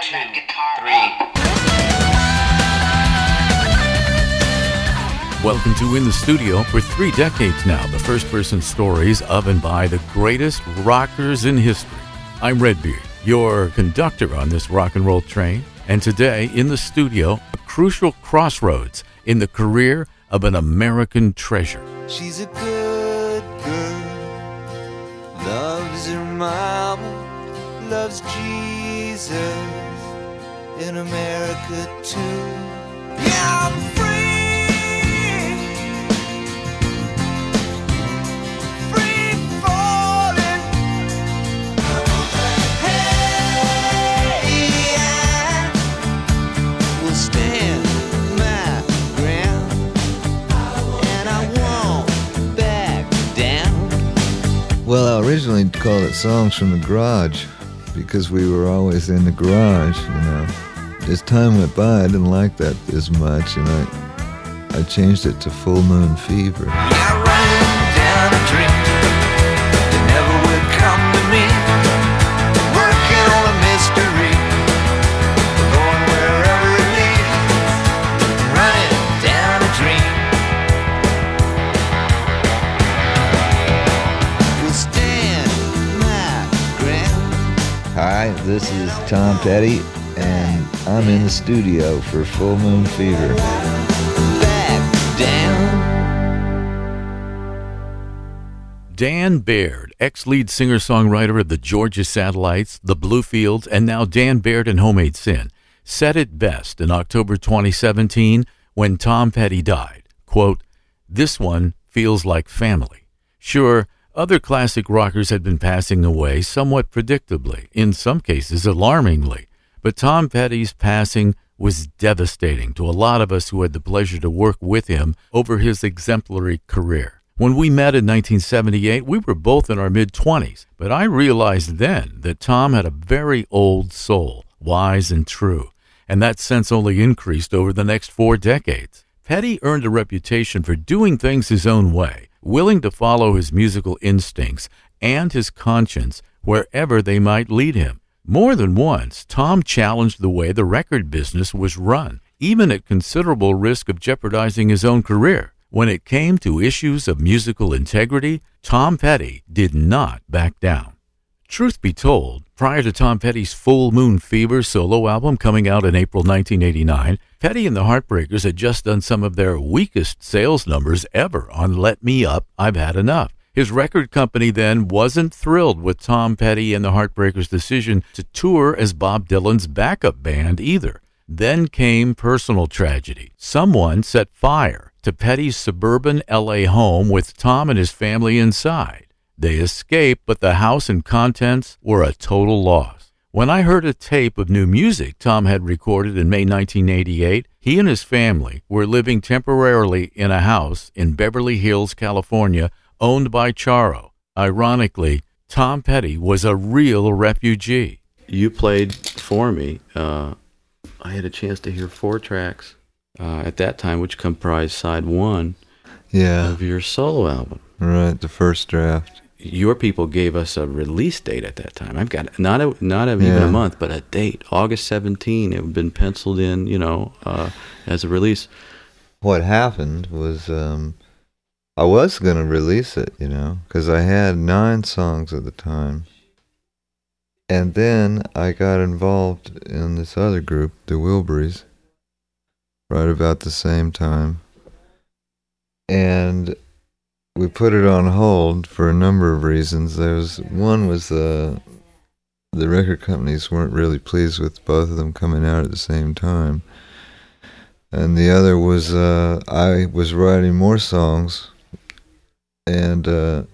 that guitar. 3. Welcome to In the Studio. For 3 decades now, the first-person stories of and by the greatest rockers in history. I'm Redbeard, your conductor on this rock and roll train. And today, in the studio, a crucial crossroads in the career of an American treasure. She's a good girl, loves her mama, loves Jesus, in America too. Yeah, I'm free, free falling. Hey, I will stand my ground, and I won't back down. Well, I originally called it Songs from the Garage because we were always in the garage, you know. As time went by, I didn't like that as much, and I changed it to Full Moon Fever. I ran down a dream that never would come to me, working on a mystery, going wherever it leads, running down a dream. We'll stand my ground. Hi, this is Tom Petty, and I'm in the studio for Full Moon Fever. Back down. Dan Baird, ex-lead singer-songwriter of the Georgia Satellites, the Bluefields, and now Dan Baird and Homemade Sin, said it best in October 2017 when Tom Petty died. Quote, "This one feels like family." Sure, other classic rockers had been passing away somewhat predictably, in some cases alarmingly. But Tom Petty's passing was devastating to a lot of us who had the pleasure to work with him over his exemplary career. When we met in 1978, we were both in our mid-20s, but I realized then that Tom had a very old soul, wise and true, and that sense only increased over the next 4 decades. Petty earned a reputation for doing things his own way, willing to follow his musical instincts and his conscience wherever they might lead him. More than once, Tom challenged the way the record business was run, even at considerable risk of jeopardizing his own career. When it came to issues of musical integrity, Tom Petty did not back down. Truth be told, prior to Tom Petty's Full Moon Fever solo album coming out in April 1989, Petty and the Heartbreakers had just done some of their weakest sales numbers ever on Let Me Up, I've Had Enough. His record company then wasn't thrilled with Tom Petty and the Heartbreakers' decision to tour as Bob Dylan's backup band either. Then came personal tragedy. Someone set fire to Petty's suburban L.A. home with Tom and his family inside. They escaped, but the house and contents were a total loss. When I heard a tape of new music Tom had recorded in May 1988, he and his family were living temporarily in a house in Beverly Hills, California, owned by Charo. Ironically, Tom Petty was a real refugee. You played for me. I had a chance to hear 4 tracks at that time, which comprised side 1 of your solo album. Right, the first draft. Your people gave us a release date at that time. I've got not even a month, but a date, August 17. It had been penciled in, as a release. What happened was I was going to release it, because I had 9 songs at the time. And then I got involved in this other group, the Wilburys, right about the same time. And we put it on hold for a number of reasons. One was the record companies weren't really pleased with both of them coming out at the same time. And the other was I was writing more songs. And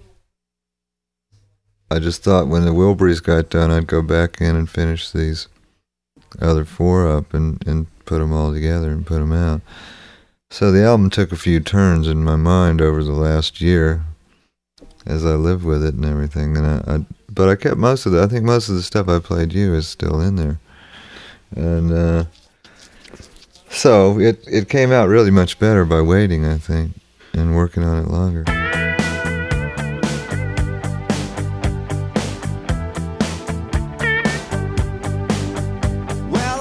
I just thought when the Wilburys got done, I'd go back in and finish these other 4 up and put them all together and put them out. So the album took a few turns in my mind over the last year as I lived with it and everything. But I kept most of it. I think most of the stuff I played you is still in there. And so it came out really much better by waiting, I think, and working on it longer. Well,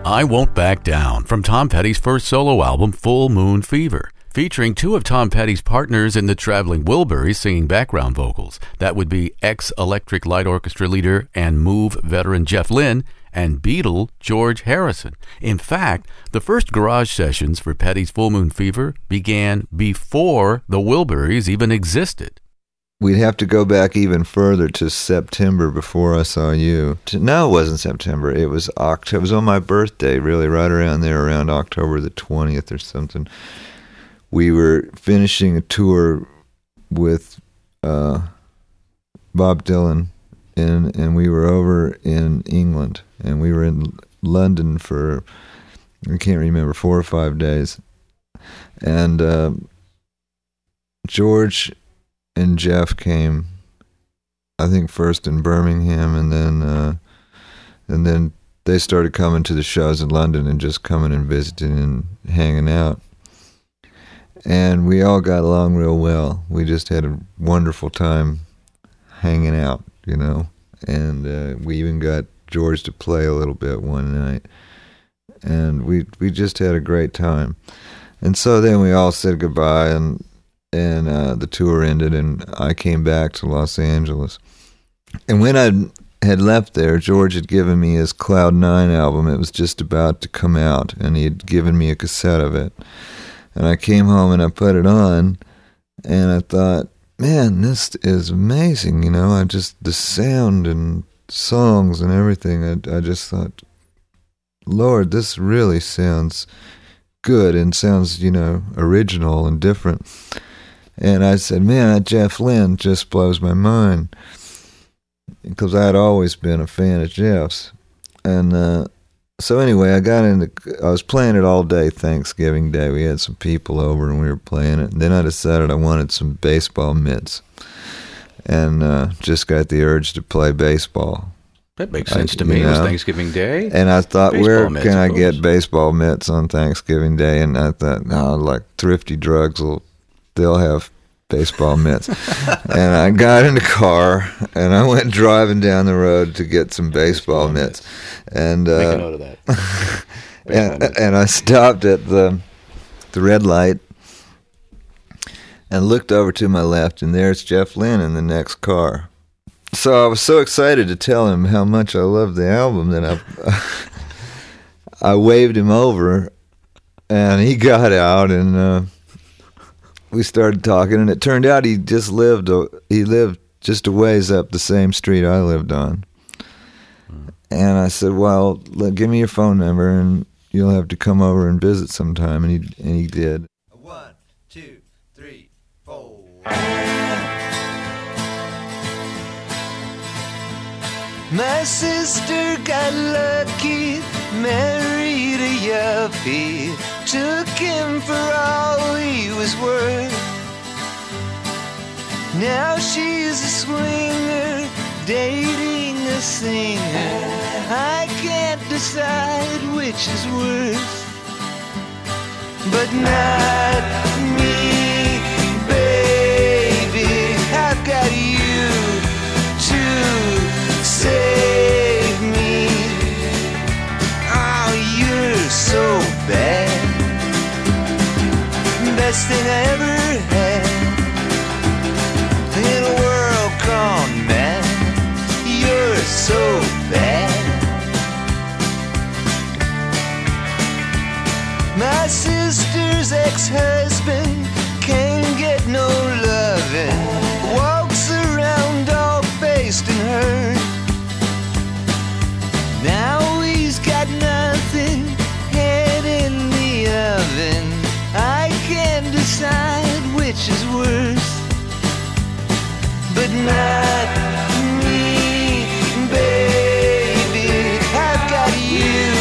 I Won't Back Down from Tom Petty's first solo album, Full Moon Fever, featuring two of Tom Petty's partners in the Traveling Wilburys singing background vocals. That would be ex-Electric Light Orchestra leader and Move veteran Jeff Lynne and Beatle George Harrison. In fact, the first garage sessions for Petty's Full Moon Fever began before the Wilburys even existed. We'd have to go back even further to September Before I Saw You. No, it wasn't September. It was October. It was on my birthday, really, right around there, around October the 20th or something. We were finishing a tour with Bob Dylan, and we were over in England, and we were in London for, I can't remember, 4 or 5 days. And George and Jeff came, I think, first in Birmingham, and then they started coming to the shows in London and just coming and visiting and hanging out. And we all got along real well. We just had a wonderful time hanging out, you know. And we even got George to play a little bit one night. And we just had a great time. And so then we all said goodbye, and the tour ended, and I came back to Los Angeles. And when I had left there, George had given me his Cloud 9 album. It was just about to come out, and he had given me a cassette of it. And I came home and I put it on, and I thought, man, this is amazing, you know. The sound and songs and everything, I just thought, Lord, this really sounds good and sounds, you know, original and different. And I said, man, that Jeff Lynne just blows my mind, because I had always been a fan of Jeff's. And so anyway, I was playing it all day Thanksgiving Day. We had some people over and we were playing it. And then I decided I wanted some baseball mitts, and just got the urge to play baseball. That makes sense to me. It was Thanksgiving Day. And I thought, where can I get baseball mitts on Thanksgiving Day? And I thought, no, like Thrifty Drugs they'll have baseball mitts. And I got in the car and I went driving down the road to get some baseball mitts. And make a note of that. and I stopped at the red light and looked over to my left, and there's Jeff Lynne in the next car. So I was so excited to tell him how much I loved the album that I waved him over, and he got out, and we started talking, and it turned out he lived just a ways up the same street I lived on. And I said, well, give me your phone number, and you'll have to come over and visit sometime. And he did. 1, 2, 3, 4. My sister got lucky, married a yuppie, took him for all he was worth. Now she's a swinger, dating a singer. I can't decide which is worse, but not me, baby. I've got you to save me. Oh, you're so bad. Best thing I ever had in a world gone mad. You're so bad. My sister's ex-husband can't get no lovin', walks around all based and hurt. Now he's got nothing, head in the oven. I can't decide which is worse, but not me, baby. I've got you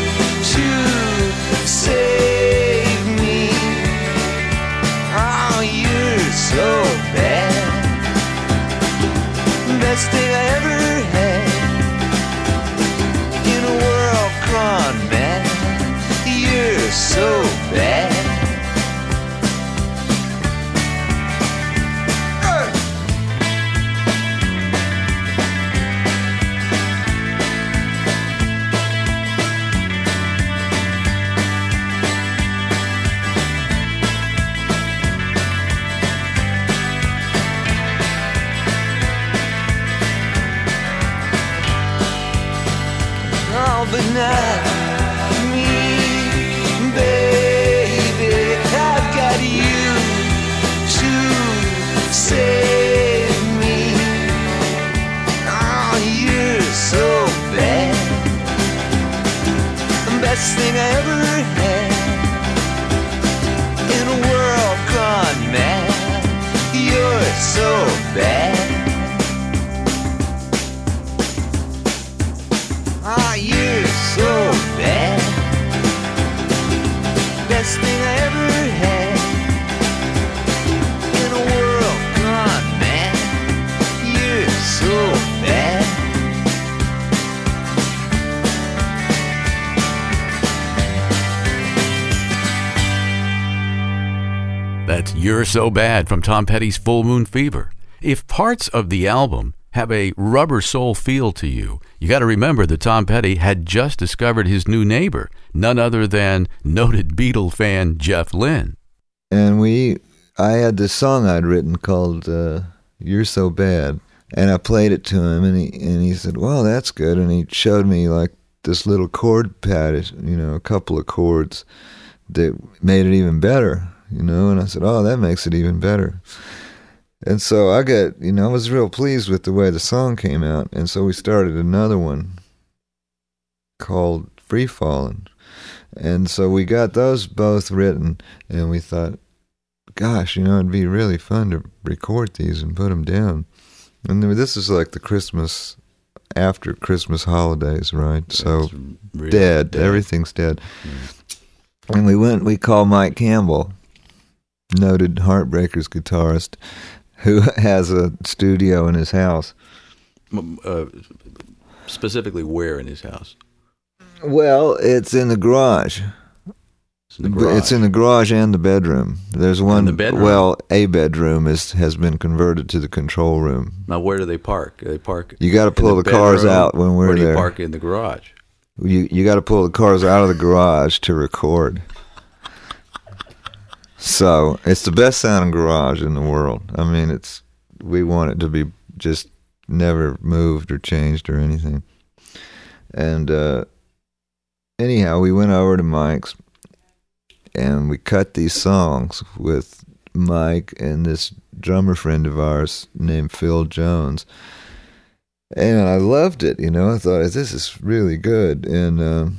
to save me. Oh, you're so bad. Best thing I ever had in a world gone mad. You're so bad. best thing I ever had. In a world gone mad, you're so bad. Ah, you're so bad. Best thing I ever had. In a world gone mad, you're so bad. That's You're So Bad from Tom Petty's Full Moon Fever. If parts of the album have a rubber soul feel to you, you got to remember that Tom Petty had just discovered his new neighbor, none other than noted Beatle fan Jeff Lynne. And I had this song I'd written called You're So Bad, and I played it to him, and he said, well, that's good, and he showed me like this little chord pad, a couple of chords that made it even better, and I said, oh, that makes it even better. And so I was real pleased with the way the song came out, and so we started another one called Free Fallin'. And so we got those both written, and we thought, gosh, it'd be really fun to record these and put them down. And this is like the after Christmas holidays, right? That's so really dead. Everything's dead. Mm. And we called Mike Campbell, noted Heartbreakers guitarist, who has a studio in his house. Specifically where in his house? Well, it's in the garage. It's in the garage and the bedroom. There's one. In the bedroom? Well, a bedroom has been converted to the control room. Now, where do they park? Do they park? You got to pull the cars out when we're there. Or do you park in the garage? You got to pull the cars out of the garage to record. So it's the best sounding garage in the world. I mean, we want it to be just never moved or changed or anything. And anyhow, we went over to Mike's and we cut these songs with Mike and this drummer friend of ours named Phil Jones. And I loved it, I thought, this is really good. And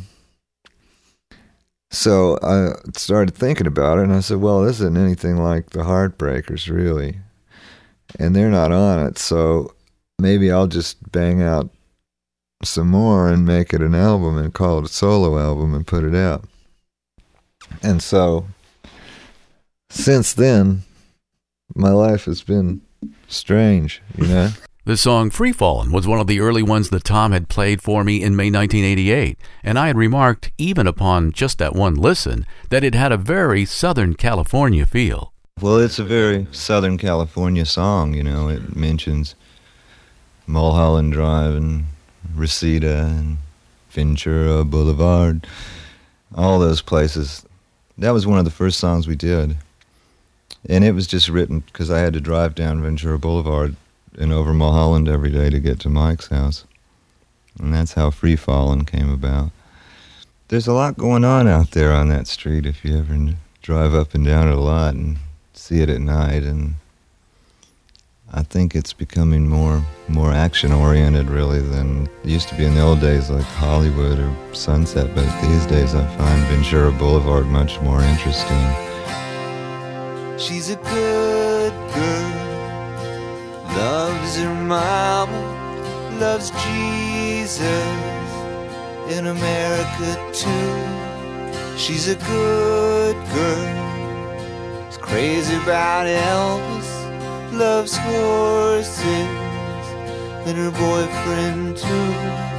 so I started thinking about it, and I said, well, this isn't anything like the Heartbreakers, really. And they're not on it, so maybe I'll just bang out some more and make it an album and call it a solo album and put it out. And so, since then, my life has been strange, The song Free Fallin' was one of the early ones that Tom had played for me in May 1988, and I had remarked, even upon just that one listen, that it had a very Southern California feel. Well, it's a very Southern California song, It mentions Mulholland Drive and Reseda and Ventura Boulevard, all those places. That was one of the first songs we did, and it was just written because I had to drive down Ventura Boulevard and over Mulholland every day to get to Mike's house. And that's how Free Fallin' came about. There's a lot going on out there on that street if you ever drive up and down it a lot and see it at night. And I think it's becoming more action-oriented, really, than it used to be in the old days, like Hollywood or Sunset. But these days I find Ventura Boulevard much more interesting. She's a good girl, loves her mama, loves Jesus, in America too. She's a good girl, is crazy about Elvis, loves horses, and her boyfriend too.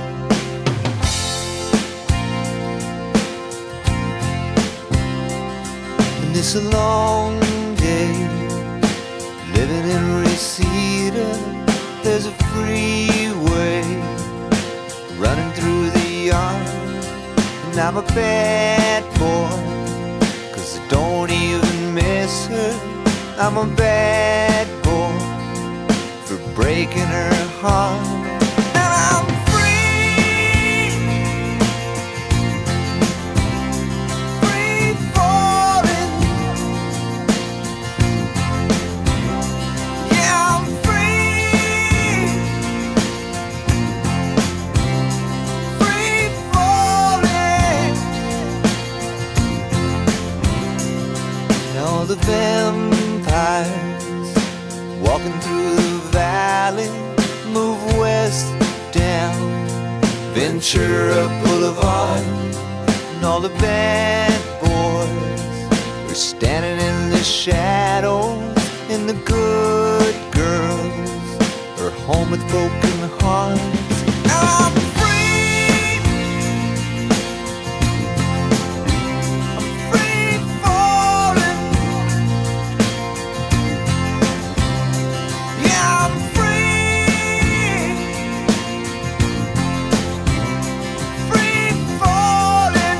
And it's a long day living in Reseda. There's a freeway running through the yard, and I'm a bad boy, 'cause I don't even miss her. I'm a bad boy for breaking her heart. And I'm free, free falling. Yeah, I'm free, free falling. the vampires walking through the valley move west down Ventura Boulevard, and all the bad boys are standing in the shadows, and the good girls are home with broken hearts. I'm free, I'm free falling, yeah, I'm free, free falling.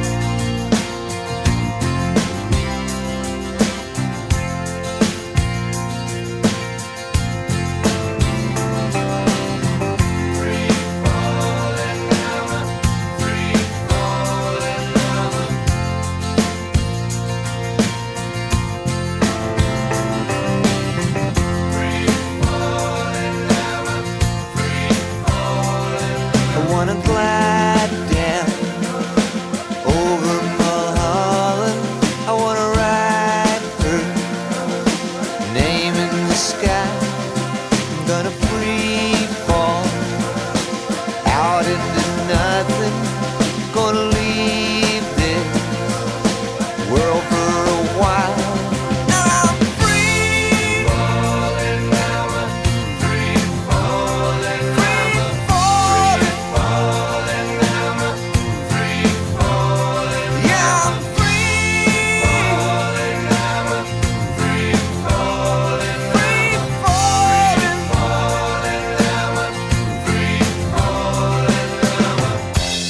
I wanna glide down over Mulholland. I wanna write her name in the sky. I'm gonna free fall out into nothing. Gonna leave this world for a while. Now I'm free falling, now I'm free falling, free falling, falling, now I'm free falling, yeah, I'm free falling, now I'm free falling, free falling, falling, now I'm free falling, now I'm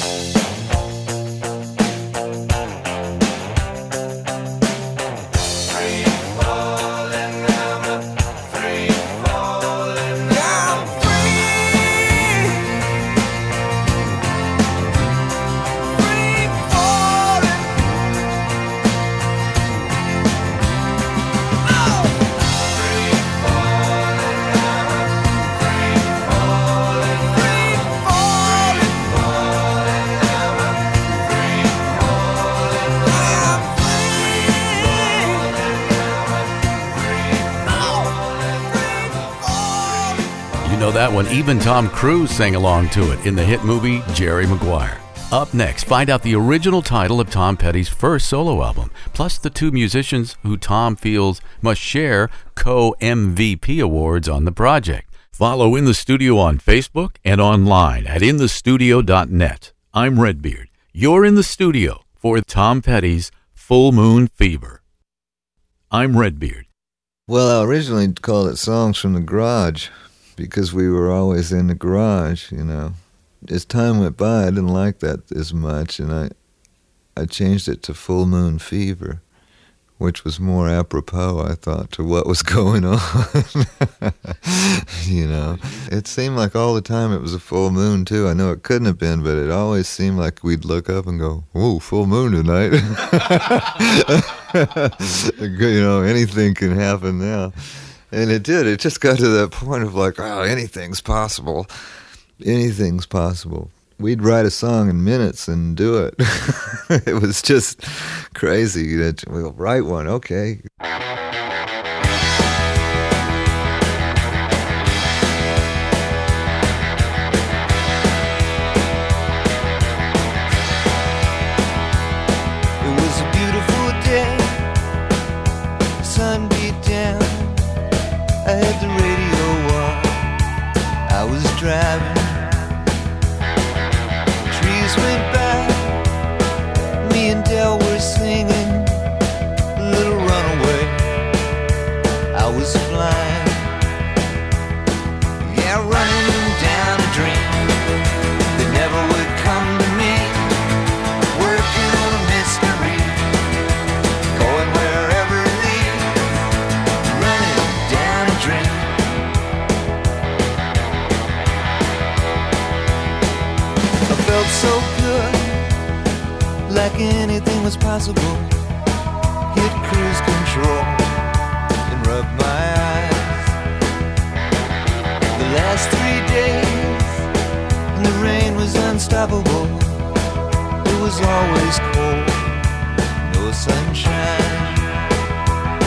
free falling, now I'm free falling, now I'm free, free falling. Oh! Free falling, now I'm free falling, free falling, falling, now I'm free falling, now I'm You know that one. Even Tom Cruise sang along to it in the hit movie Jerry Maguire. Up next, find out the original title of Tom Petty's first solo album, plus the two musicians who Tom feels must share co-MVP awards on the project. Follow In the Studio on Facebook and online at inthestudio.net. I'm Redbeard. You're in the studio for Tom Petty's Full Moon Fever. I'm Redbeard. Well, I originally called it Songs from the Garage because we were always in the garage, you know. As time went by, I didn't like that as much, and I changed it to Full Moon Fever, which was more apropos, I thought, to what was going on. You know, it seemed like all the time it was a full moon, too. I know it couldn't have been, but it always seemed like we'd look up and go, "Whoa, full moon tonight." You know, anything can happen now. And it did. It just got to that point of like, oh, anything's possible. Anything's possible. We'd write a song in minutes and do it. It was just crazy that we'll write one, okay. It was a beautiful day, sun beat down. I had the radio on, I was driving. Trees went by, me and Del were singing Little Runaway. I was flying, yeah, running down a dream that never would come to me. Working on a mystery, going wherever it leads, running down a dream. I felt so good, like anything was possible. Hit cruise control and rub my eyes. The last 3 days, and the rain was unstoppable. It was always cold, no sunshine.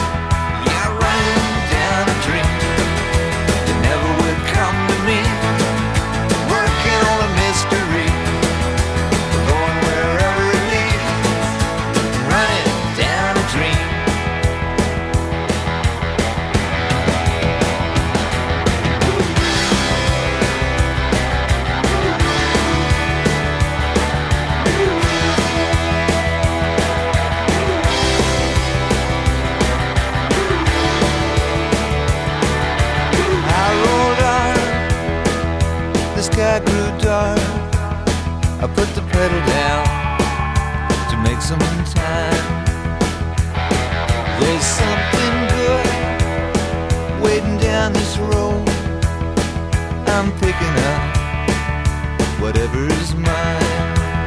summertime. There's something good waiting down this road. I'm picking up whatever is mine.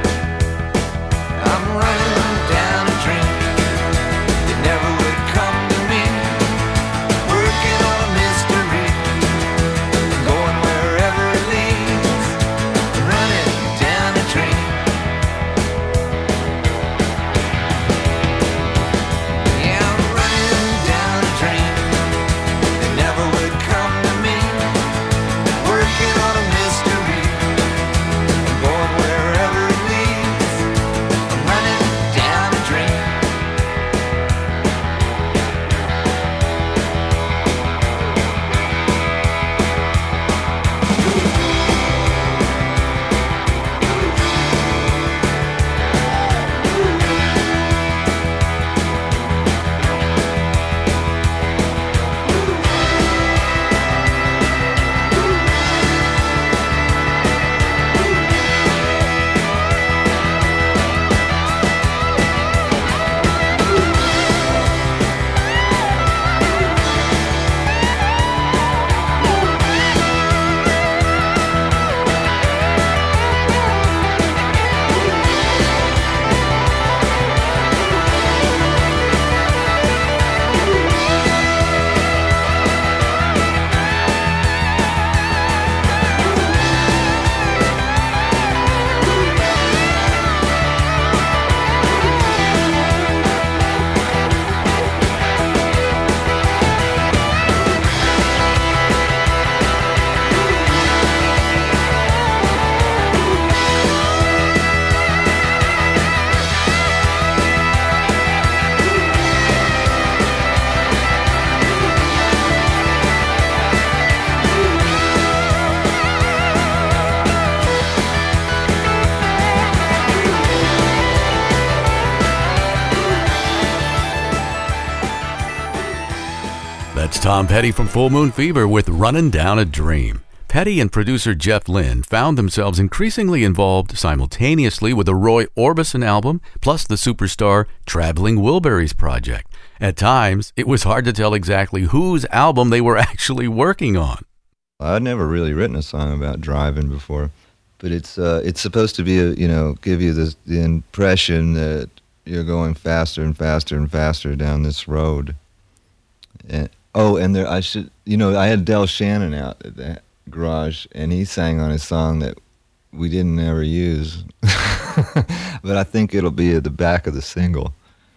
I'm running down a dream that never would come to me. Working on a mystery, going wherever it leads. Running down a dream. Yeah, I'm running down a dream that never would come to me. Working on a mystery, going wherever it leads. I'm running down a dream. That's Tom Petty from Full Moon Fever with Runnin' Down a Dream. Petty and producer Jeff Lynne found themselves increasingly involved simultaneously with the Roy Orbison album, plus the Superstar Traveling Wilburys project. At times, it was hard to tell exactly whose album they were actually working on. I'd never really written a song about driving before, but it's supposed to be give you the impression that you're going faster and faster and faster down this road. And I had Del Shannon out at the garage, and he sang on a song that we didn't ever use, but I think it'll be at the back of the single.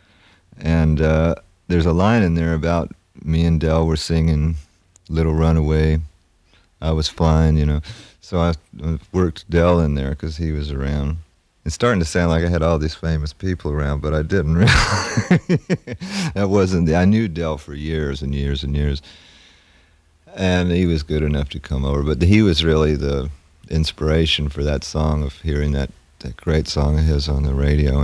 And there's a line in there about me and Del were singing "Little Runaway." I was flying, so I worked Del in there because he was around. It's starting to sound like I had all these famous people around, but I didn't really. That wasn't. I knew Del for years and years and years, and he was good enough to come over. But he was really the inspiration for that song, of hearing that great song of his on the radio.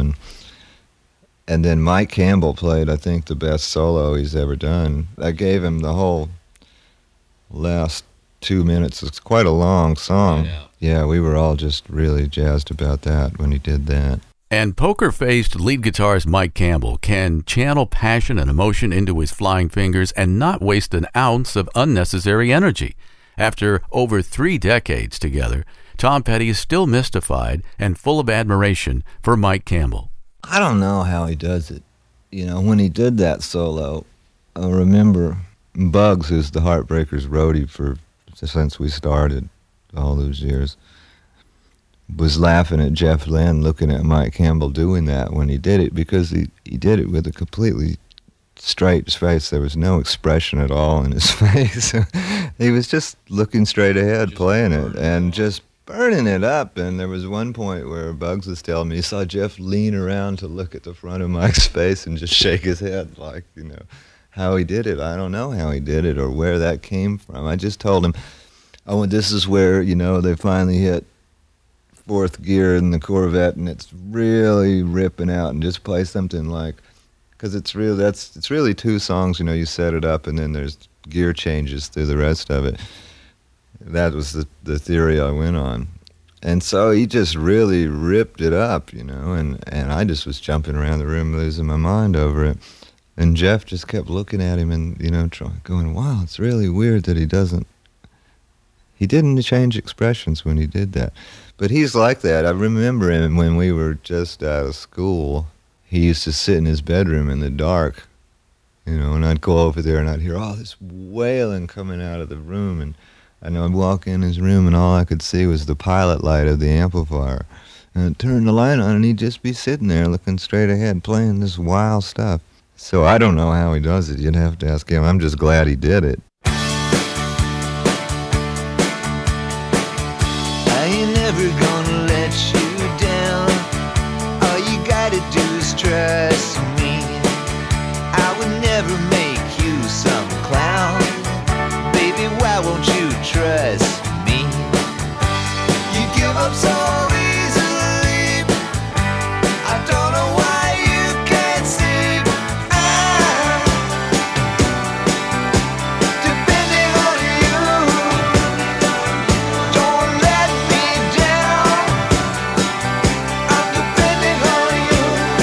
And then Mike Campbell played, I think, the best solo he's ever done. I gave him the whole last 2 minutes. It's quite a long song. Yeah, we were all just really jazzed about that when he did that. And poker-faced lead guitarist Mike Campbell can channel passion and emotion into his flying fingers and not waste an ounce of unnecessary energy. After over 3 decades together, Tom Petty is still mystified and full of admiration for Mike Campbell. I don't know how he does it. When he did that solo, I remember Bugs, who's the Heartbreakers roadie since we started all those years, was laughing at Jeff Lynne looking at Mike Campbell doing that when he did it, because he did it with a completely straight face. There was no expression at all in his face. He was just looking straight ahead, playing it, and just burning it up. And there was one point where Bugs was telling me he saw Jeff lean around to look at the front of Mike's face and just shake his head like, how he did it. I don't know how he did it or where that came from. I just told him, this is where, they finally hit 4th gear in the Corvette and it's really ripping out, and just play something like, because it's really 2 songs, you set it up and then there's gear changes through the rest of it. That was the theory I went on. And so he just really ripped it up, you know, and I just was jumping around the room losing my mind over it. And Jeff just kept looking at him and, you know, going, wow, it's really weird that he didn't change expressions when he did that. But he's like that. I remember him when we were just out of school. He used to sit in his bedroom in the dark, you know, and I'd go over there and I'd hear all this wailing coming out of the room, and I'd walk in his room and all I could see was the pilot light of the amplifier. And I'd turn the light on and he'd just be sitting there looking straight ahead playing this wild stuff. So I don't know how he does it. You'd have to ask him. I'm just glad he did it. I ain't never gonna let you down. All you gotta do is trust me. I would never make you some clown. Baby, why won't you trust me? You give up so easily. I don't know why you can't see. I'm depending on you. Don't let me down. I'm depending on you.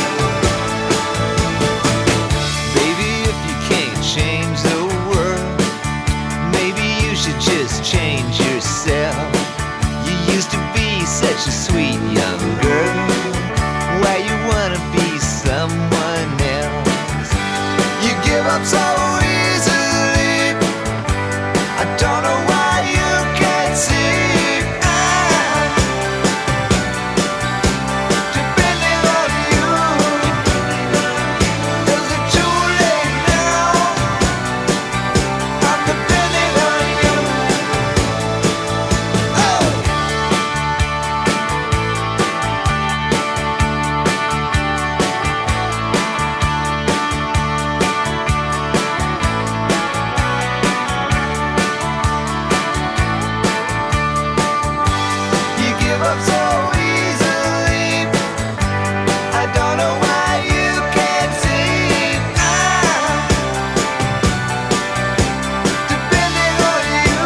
Baby, if you can't change the world, maybe you should just change yourself. You used to be such a sweet young girl. Why you wanna be someone else? You give up so easily. I don't know why you can't see. I'm depending on you. Is it too late now? I'm depending on you. Oh. You give up so easily. I don't know why you can't see. I'm depending on you.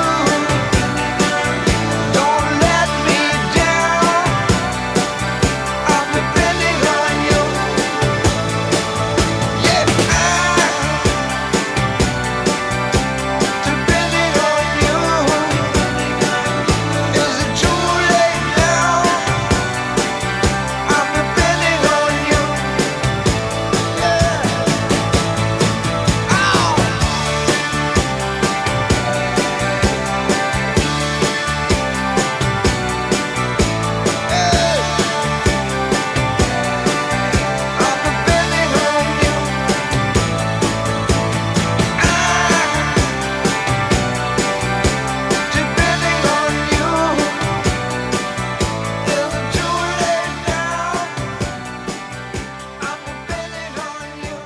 Don't let me down. I'm depending on you. Yeah, I'm depending on you. Is it too late now? I'm depending on you. Yeah. Ow. I'm depending on you. Depending on you. Is it too late now? I'm depending on you.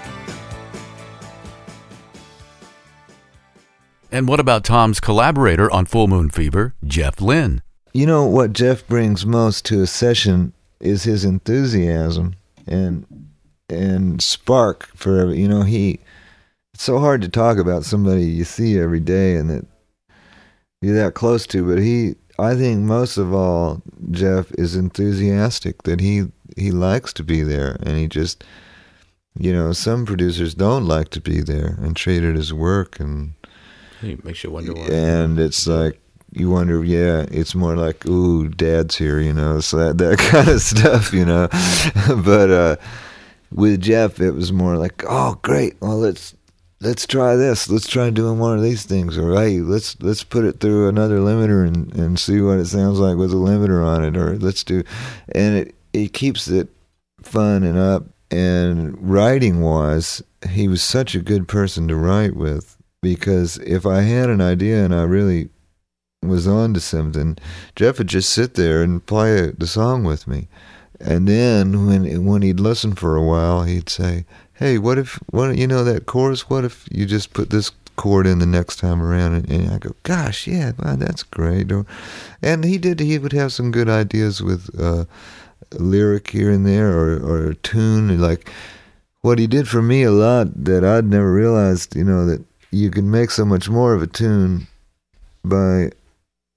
And what about Tom's collaborator on Full Moon Fever, Jeff Lynne? You know, what Jeff brings most to a session is his enthusiasm and spark for, you know, it's so hard to talk about somebody you see every day and that you're that close to, but I think most of all, Jeff is enthusiastic, that he likes to be there, and he just, you know, some producers don't like to be there and treat it as work, and It makes you wonder why. and it's like, you wonder, yeah, it's more like, ooh, Dad's here, you know, so that kind of stuff, you know. But with Jeff, it was more like, oh, great, well, let's try this. Let's try doing one of these things, or hey, let's put it through another limiter and see what it sounds like with a limiter on it, or let's do, and it keeps it fun and up. And writing wise, he was such a good person to write with, because if I had an idea and I really was on to something, Jeff would just sit there and play the song with me. And then when he'd listen for a while, he'd say, hey, what if you know that chorus, what if you just put this chord in the next time around? And I go, gosh, yeah, wow, that's great. And he would have some good ideas with a lyric here and there, or a tune. Like, what he did for me a lot that I'd never realized, you know, that you can make so much more of a tune by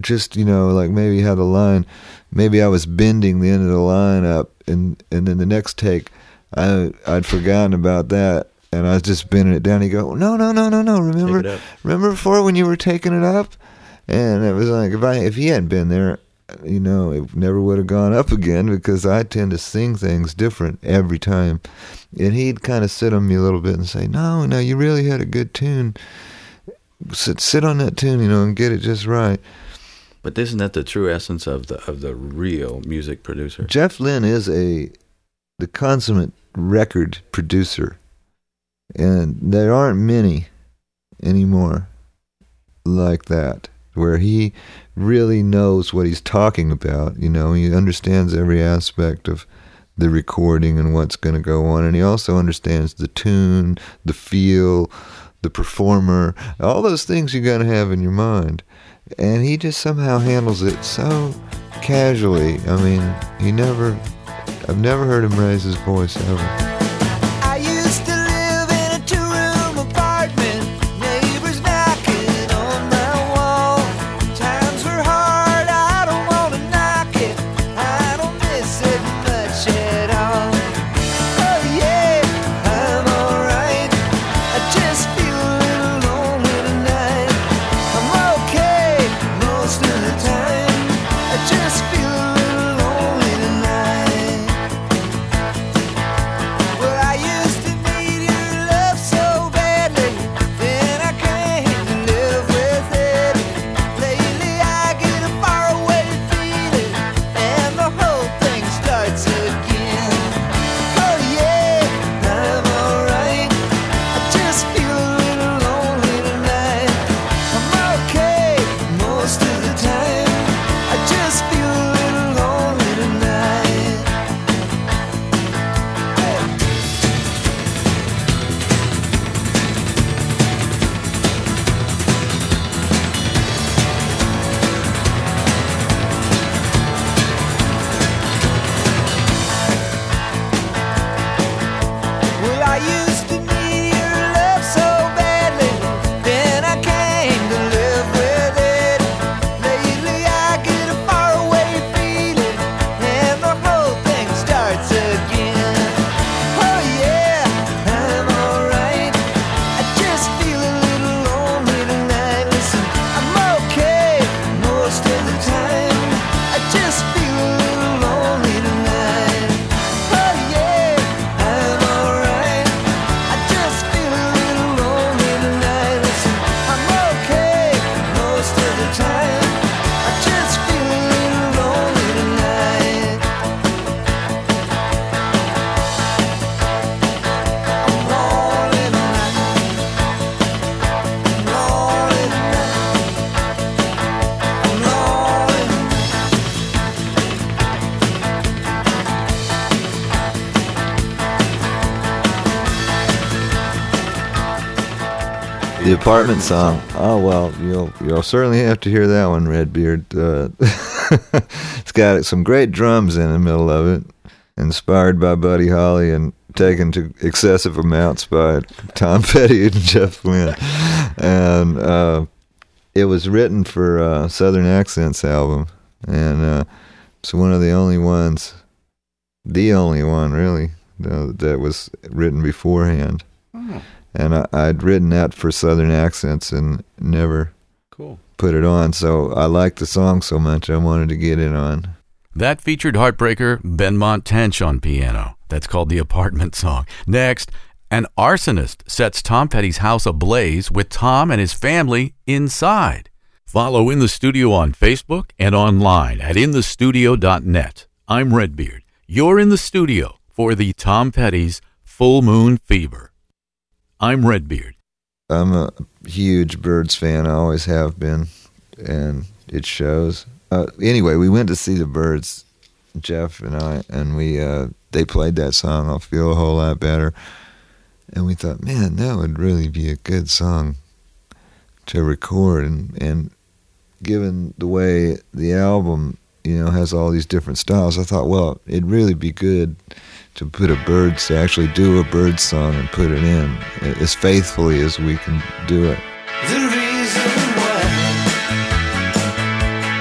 just, like maybe how the line, maybe I was bending the end of the line up, and then the next take, I'd forgotten about that, and I was just bending it down. He'd go, no, remember before when you were taking it up? And it was like, if he hadn't been there, it never would have gone up again, because I tend to sing things different every time. And he'd kind of sit on me a little bit and say, no, you really had a good tune. Sit on that tune, and get it just right. But isn't that the true essence of the real music producer? Jeff Lynne is the consummate record producer, and there aren't many anymore like that, where he really knows what he's talking about. He understands every aspect of the recording and what's going to go on, and he also understands the tune, the feel, the performer, all those things you got to have in your mind. And he just somehow handles it so casually. I mean, I've never heard him raise his voice ever. The Apartment Song. Oh, well, you'll certainly have to hear that one, Redbeard. It's got some great drums in the middle of it, inspired by Buddy Holly and taken to excessive amounts by Tom Petty and Jeff Lynne. And it was written for Southern Accents album, and it's one of the only ones, the only one really, that was written beforehand. Oh. And I'd written that for Southern Accents and never put it on. So I liked the song so much, I wanted to get it on. That featured heartbreaker Benmont Tench on piano. That's called The Apartment Song. Next, an arsonist sets Tom Petty's house ablaze with Tom and his family inside. Follow In the Studio on Facebook and online at inthestudio.net. I'm Redbeard. You're in the studio for the Tom Petty's Full Moon Fever. I'm Redbeard. I'm a huge Byrds fan. I always have been, and it shows. Anyway, we went to see the Byrds, Jeff and I, and they played that song, I'll Feel a Whole Lot Better. And we thought, man, that would really be a good song to record. And given the way the album, has all these different styles, I thought, well, it'd really be good to put to actually do a Byrds song and put it in as faithfully as we can do it. The reason why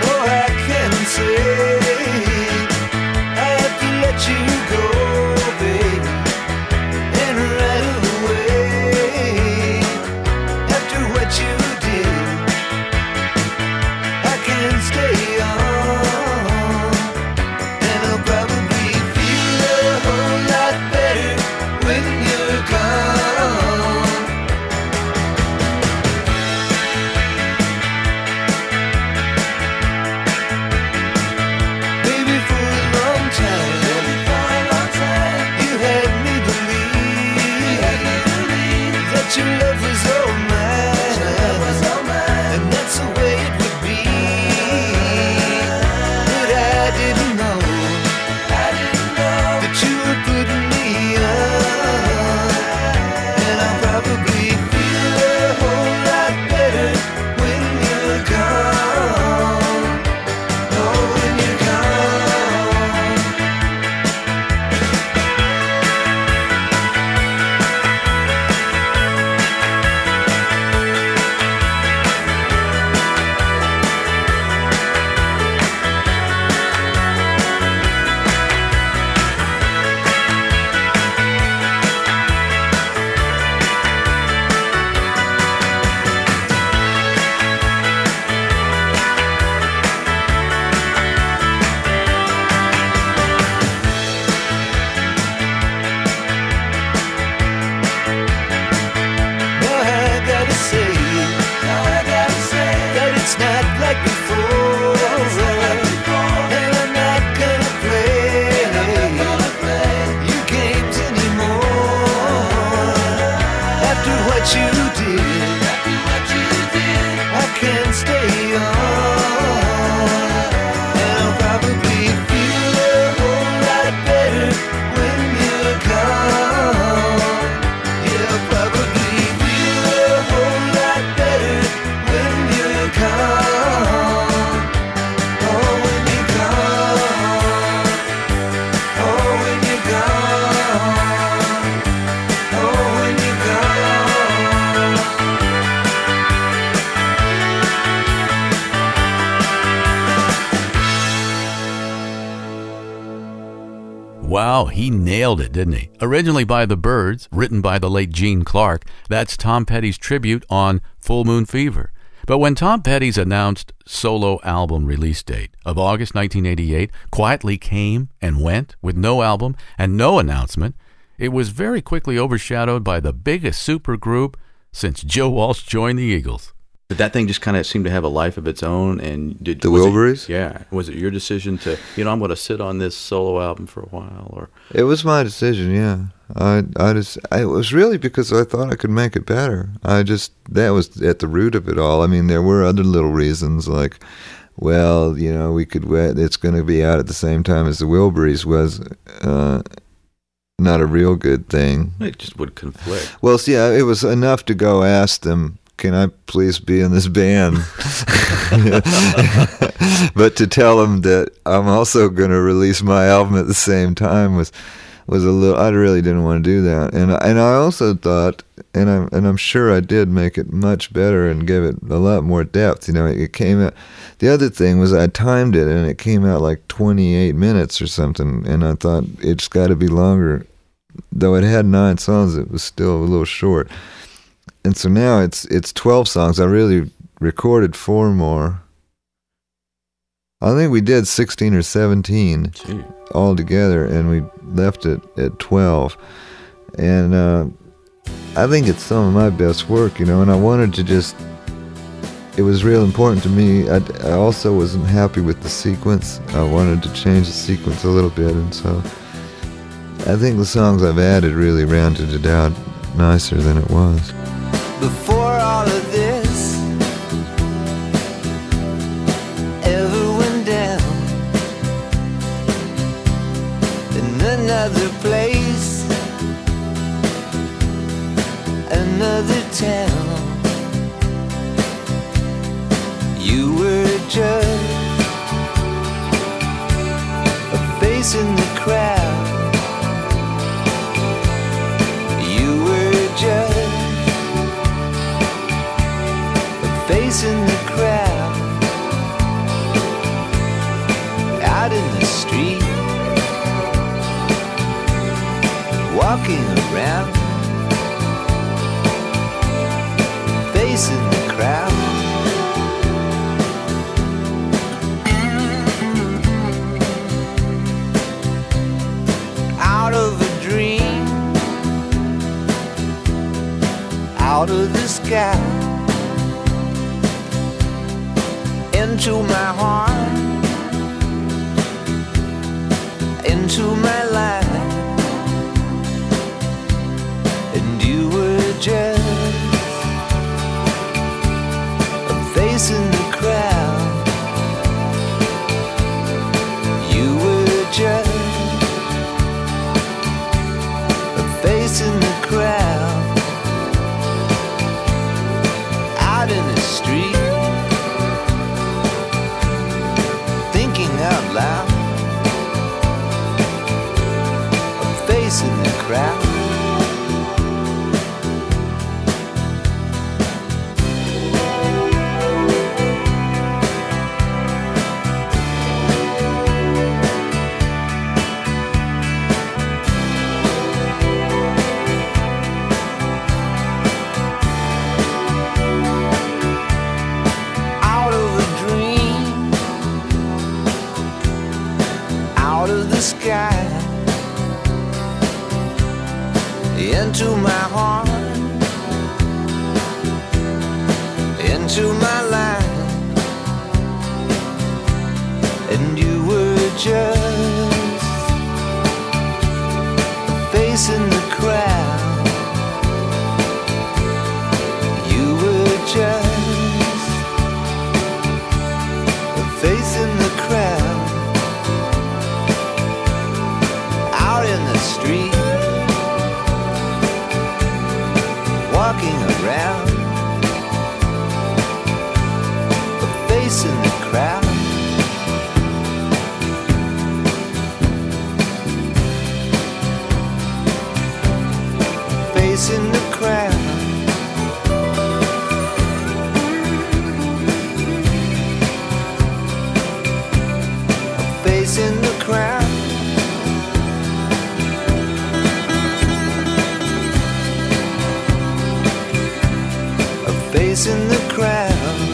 what you did, I can't stay on. And I'll probably feel a whole lot better when you're gone. Yeah, I'll probably feel a whole lot better when you're gone. Oh, when you're gone. Oh, when you're gone. Oh, when you're gone. Wow, he nailed it, didn't he? Originally by the Byrds, written by the late Gene Clark, that's Tom Petty's tribute on Full Moon Fever. But when Tom Petty's announced solo album release date of August 1988 quietly came and went with no album and no announcement, it was very quickly overshadowed by the biggest supergroup since Joe Walsh joined the Eagles. Did that thing just kind of seem to have a life of its own? And The Wilburys? Yeah. Was it your decision to, I'm going to sit on this solo album for a while? Or It was my decision, yeah. It was really because I thought I could make it better. That was at the root of it all. I mean, there were other little reasons, like, well, it's going to be out at the same time as the Wilburys was not a real good thing. It just would conflict. Well, see, it was enough to go ask them, can I please be in this band? But to tell them that I'm also going to release my album at the same time was a little. I really didn't want to do that, and I also thought, and I'm sure I did make it much better and give it a lot more depth. It came out. The other thing was I timed it, and it came out like 28 minutes or something, and I thought it's got to be longer. Though it had 9 songs, it was still a little short. And so now it's 12 songs. I really recorded 4 more. I think we did 16 or 17 altogether, and we left it at 12. And I think it's some of my best work, and I wanted to just... It was real important to me. I also wasn't happy with the sequence. I wanted to change the sequence a little bit, and so I think the songs I've added really rounded it out nicer than it was. Before all of this ever went down, in another place, another town, you were just a face in the crowd. You were just face in the crowd, out in the street, walking around, face in the crowd. Out of a dream, out of the sky, into my heart, into my life, and you were just a face in the crowd. You were just a face in the crowd, out in the street, out loud, a face in the crowd. Sky, into my heart, into my life, and you were just a face in the crowd, face in the crowd. A face in the crowd. A face in the crowd.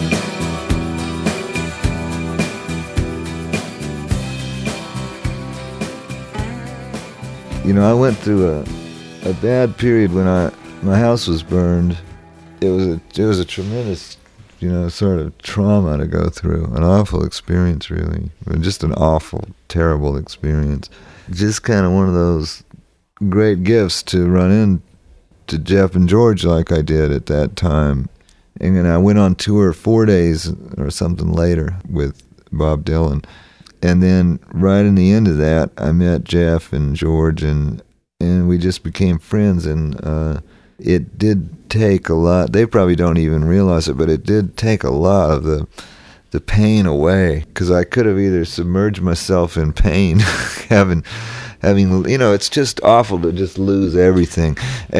You know, I went through a bad period when my house was burned. It was a tremendous, you know, sort of trauma to go through. An awful experience, really. Just an awful, terrible experience. Just kind of one of those great gifts to run into Jeff and George like I did at that time. And then I went on tour 4 days or something later with Bob Dylan. And then right in the end of that, I met Jeff and George, and we just became friends. And it did take a lot. They probably don't even realize it, but it did take a lot of the pain away, because I could have either submerged myself in pain, having, you know, it's just awful to just lose everything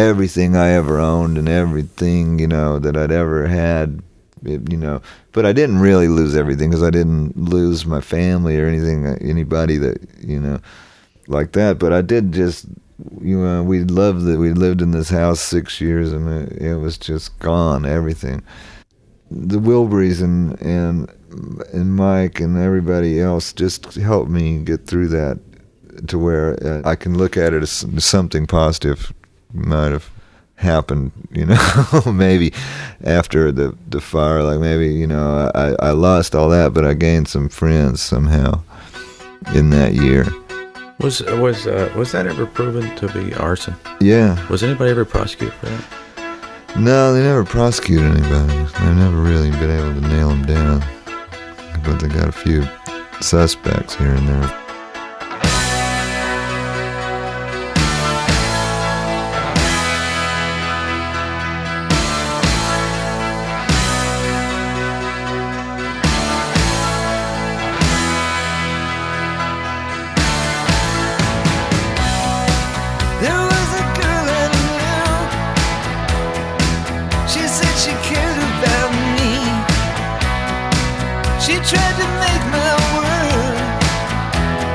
I ever owned and everything, you know, that I'd ever had. You know, but I didn't really lose everything, because I didn't lose my family or anybody that, you know, like that. But I did just, you know, we lived in this house 6 years, and it was just gone, everything. The Wilburys and Mike and everybody else just helped me get through that, to where I can look at it as something positive might have happened, you know, maybe after the fire, like maybe, you know, I lost all that, but I gained some friends somehow in that year. Was that ever proven to be arson? Yeah. Was anybody ever prosecuted for that? No, they never prosecuted anybody. They've never really been able to nail them down, but they got a few suspects here and there. She tried to make my world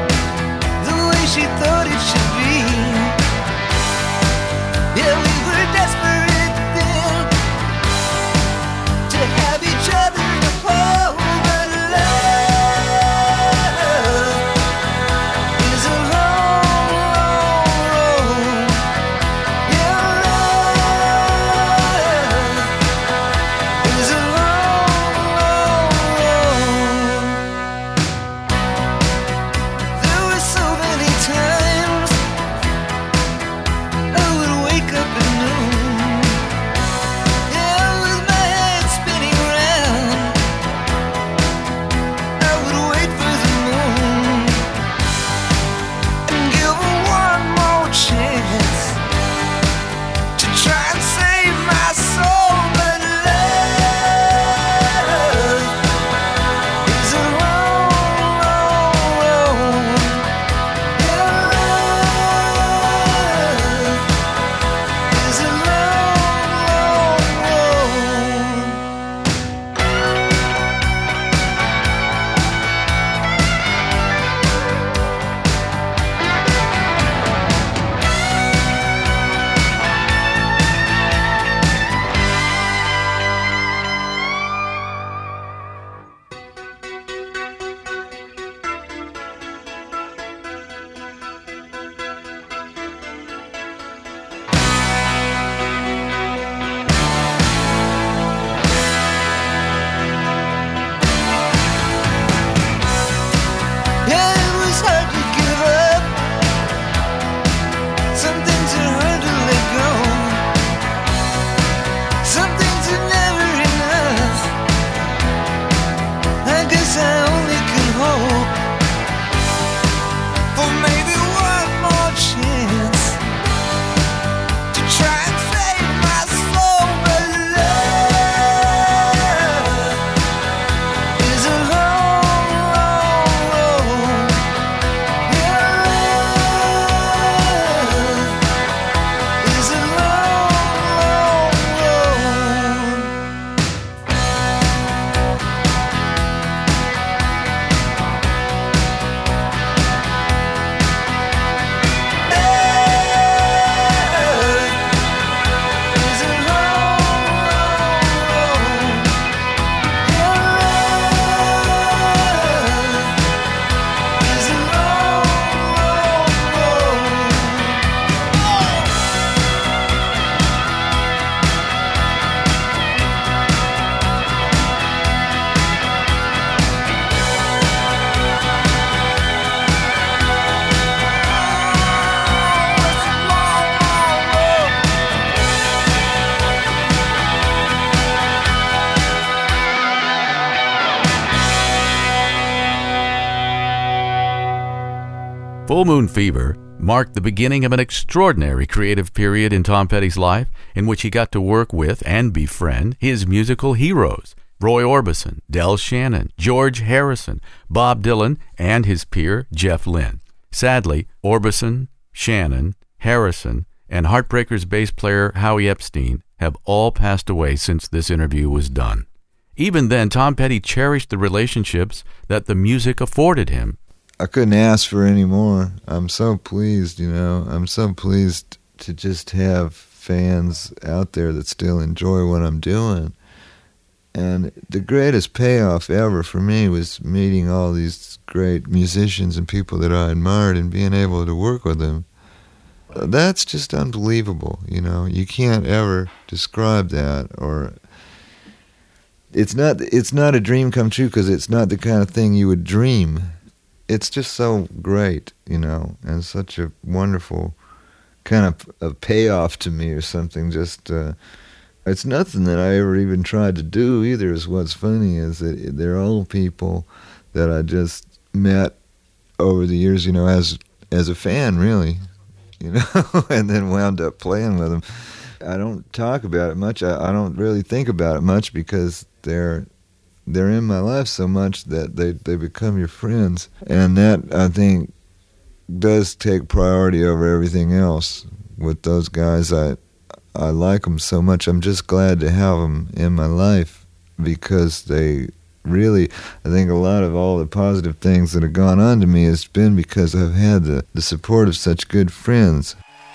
Full Moon Fever marked the beginning of an extraordinary creative period in Tom Petty's life, in which he got to work with and befriend his musical heroes, Roy Orbison, Del Shannon, George Harrison, Bob Dylan, and his peer, Jeff Lynne. Sadly, Orbison, Shannon, Harrison, and Heartbreakers bass player Howie Epstein have all passed away since this interview was done. Even then, Tom Petty cherished the relationships that the music afforded him. I couldn't ask for any more. I'm so pleased, I'm so pleased to just have fans out there that still enjoy what I'm doing. And the greatest payoff ever for me was meeting all these great musicians and people that I admired and being able to work with them. That's just unbelievable, You can't ever describe that, or it's not a dream come true, because it's not the kind of thing you would dream. It's just so great, and such a wonderful kind of a payoff to me or something. Just it's nothing that I ever even tried to do either. Is what's funny is that they're all people that I just met over the years, as a fan, really, and then wound up playing with them. I don't talk about it much. I don't really think about it much, because they're in my life so much that they become your friends. And that, I think, does take priority over everything else. With those guys, I like them so much. I'm just glad to have them in my life, because they really, I think a lot of all the positive things that have gone on to me has been because I've had the support of such good friends.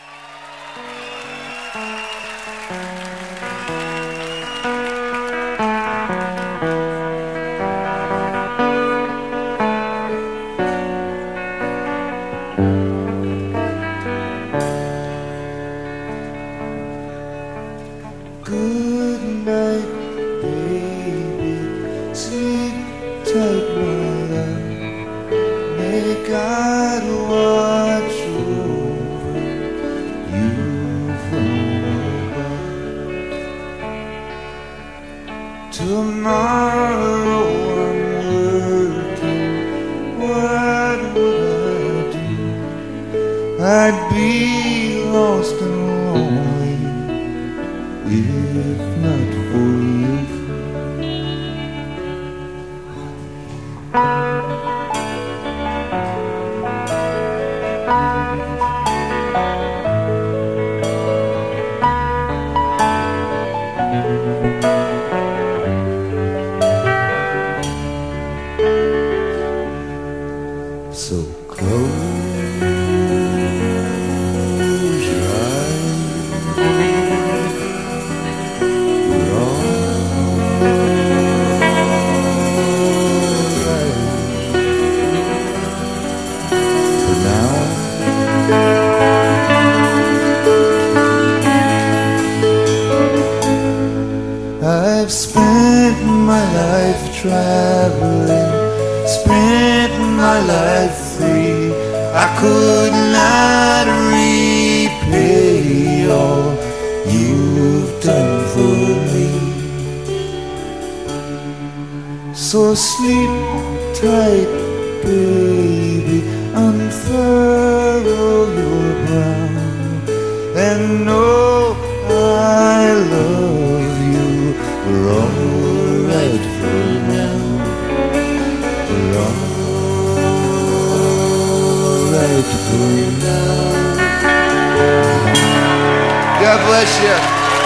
God bless you.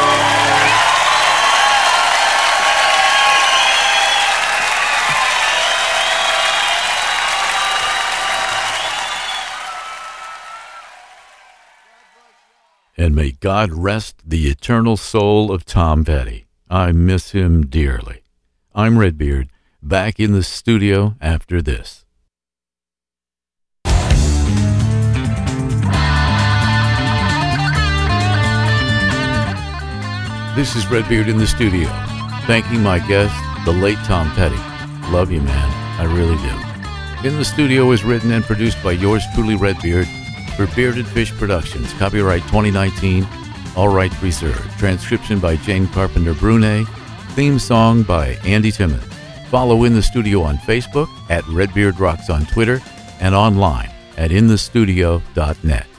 And may God rest the eternal soul of Tom Petty. I miss him dearly. I'm Redbeard, back in the studio after this. This is Redbeard in the studio, thanking my guest, the late Tom Petty. Love you, man. I really do. In the Studio is written and produced by yours truly, Redbeard, for Bearded Fish Productions. Copyright 2019. All rights reserved. Transcription by Jane Carpenter Brunet. Theme song by Andy Timmons. Follow In the Studio on Facebook, at Redbeard Rocks on Twitter, and online inthestudio.net.